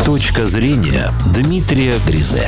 Точка зрения Дмитрия Гризе.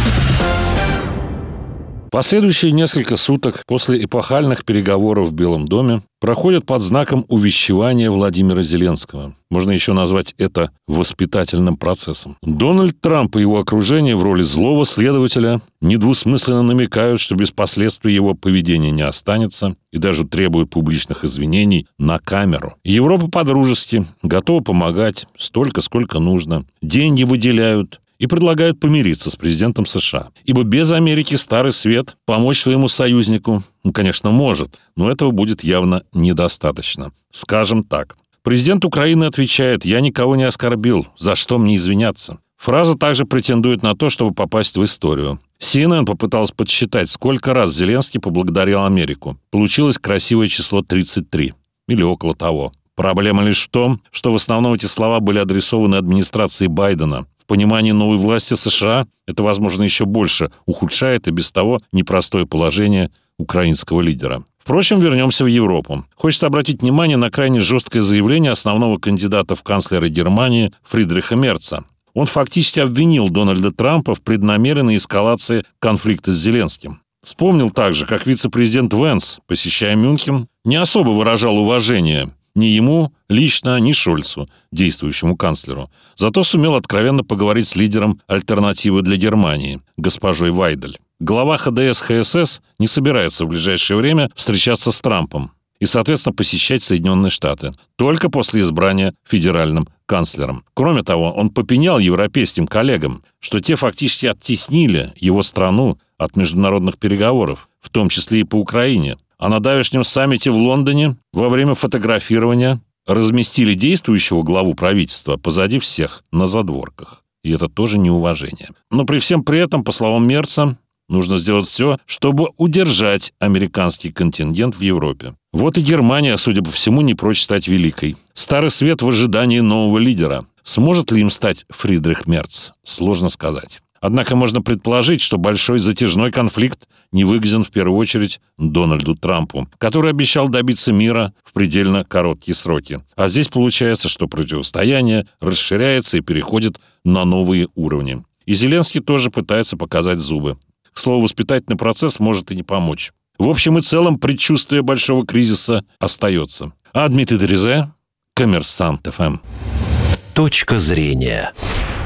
Последующие несколько суток после эпохальных переговоров в Белом доме проходят под знаком увещевания Владимира Зеленского. Можно еще назвать это воспитательным процессом. Дональд Трамп и его окружение в роли злого следователя недвусмысленно намекают, что без последствий его поведения не останется, и даже требуют публичных извинений на камеру. Европа по-дружески готова помогать столько, сколько нужно. Деньги выделяют и предлагают помириться с президентом США. Ибо без Америки Старый Свет помочь своему союзнику, конечно, может, но этого будет явно недостаточно. Скажем так. Президент Украины отвечает: «Я никого не оскорбил, за что мне извиняться?» Фраза также претендует на то, чтобы попасть в историю. CNN попытался подсчитать, сколько раз Зеленский поблагодарил Америку. Получилось красивое число 33. Или около того. Проблема лишь в том, что в основном эти слова были адресованы администрации Байдена. В понимании новой власти США это, возможно, еще больше ухудшает и без того непростое положение украинского лидера. Впрочем, вернемся в Европу. Хочется обратить внимание на крайне жесткое заявление основного кандидата в канцлеры Германии Фридриха Мерца. Он фактически обвинил Дональда Трампа в преднамеренной эскалации конфликта с Зеленским. Вспомнил также, как вице-президент Венс, посещая Мюнхен, не особо выражал уважение ни ему лично, ни Шольцу, действующему канцлеру. Зато сумел откровенно поговорить с лидером «Альтернативы для Германии», госпожой Вайдель. Глава ХДС ХСС не собирается в ближайшее время встречаться с Трампом и, соответственно, посещать Соединенные Штаты только после избрания федеральным канцлером. Кроме того, он попенял европейским коллегам, что те фактически оттеснили его страну от международных переговоров, в том числе и по Украине. А на давешнем саммите в Лондоне во время фотографирования разместили действующего главу правительства позади всех на задворках. И это тоже неуважение. Но при всем при этом, по словам Мерца, нужно сделать все, чтобы удержать американский контингент в Европе. Вот и Германия, судя по всему, не прочь стать великой. Старый Свет в ожидании нового лидера. Сможет ли им стать Фридрих Мерц? Сложно сказать. Однако можно предположить, что большой затяжной конфликт не выгоден в первую очередь Дональду Трампу, который обещал добиться мира в предельно короткие сроки. А здесь получается, что противостояние расширяется и переходит на новые уровни. И Зеленский тоже пытается показать зубы. К слову, воспитательный процесс может и не помочь. В общем и целом, предчувствие большого кризиса остается. А Дмитрий Гризе, Коммерсант ФМ. Точка зрения.